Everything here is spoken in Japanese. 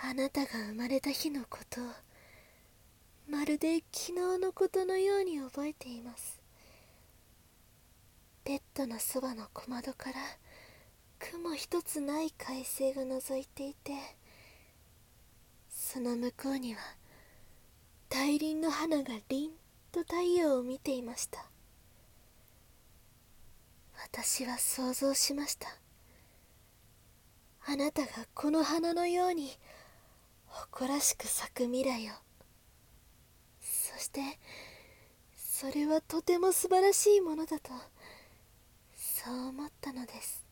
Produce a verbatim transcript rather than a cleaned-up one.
あなたが生まれた日のことをまるで昨日のことのように覚えています。ベッドのそばの小窓から雲一つない快晴が覗いていて、その向こうには大輪の花が凛と太陽を見ていました。私は想像しました。あなたがこの花のように誇らしく咲く未来を。そしてそれはとても素晴らしいものだと、そう思ったのです。